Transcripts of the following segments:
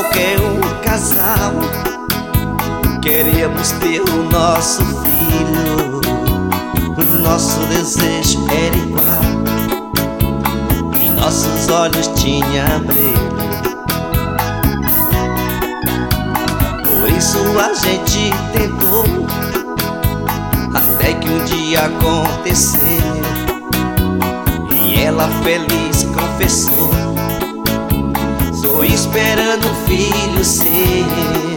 qualquer um casal queríamos ter o nosso filho. O nosso desejo era igual e nossos olhos tinham brilho. Por isso a gente tentou, até que um dia aconteceu e ela feliz confessou: estou esperando um filho seu.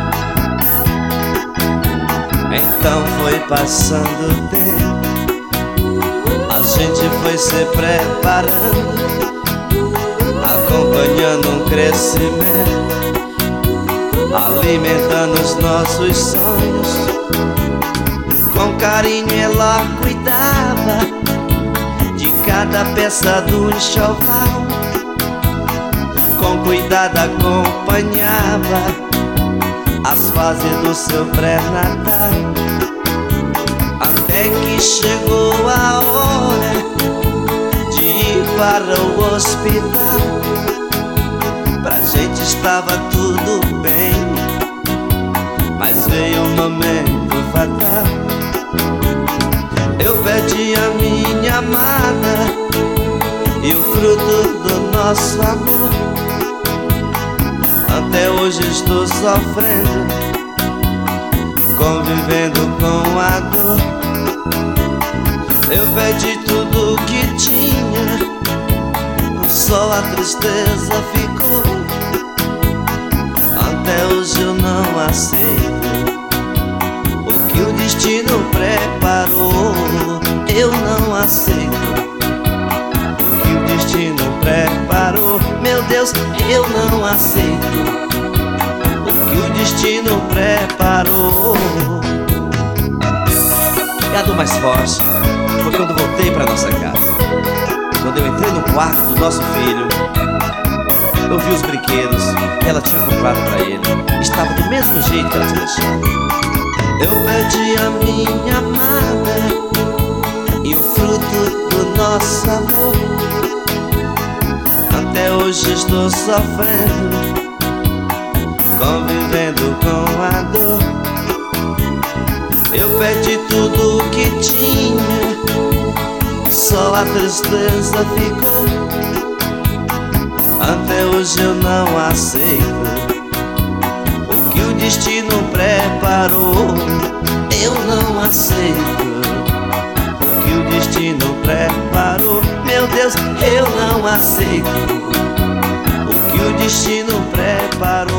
Então foi passando o tempo, a gente foi se preparando, acompanhando um crescimento, alimentando os nossos sonhos. Com carinho ela cuidava de cada peça do enxoval, com cuidado acompanhava as fases do seu pré-natal, até que chegou a hora de ir para o hospital. Pra gente estava tudo bem, mas veio um momento fatal. Eu perdi a minha amada e o fruto do nosso amor. Até hoje estou sofrendo, convivendo com a dor. Eu perdi tudo que tinha, só a tristeza ficou. Até hoje eu não aceito o que o destino preparou. Eu não aceito o que o destino preparou. Meu Deus, eu não aceito o que o destino preparou. E a dor mais forte foi quando voltei pra nossa casa. Quando eu entrei no quarto do nosso filho, eu vi os brinquedos que ela tinha comprado pra ele. Estava do mesmo jeito que ela tinha deixado. Eu perdi a minha amada e o fruto do nosso amor. Até hoje estou sofrendo, convivendo com a dor. Eu perdi tudo que tinha, só a tristeza ficou. Até hoje eu não aceito o que o destino preparou. Eu não aceito o que o destino preparou. Meu Deus, eu não aceito o que o destino preparou.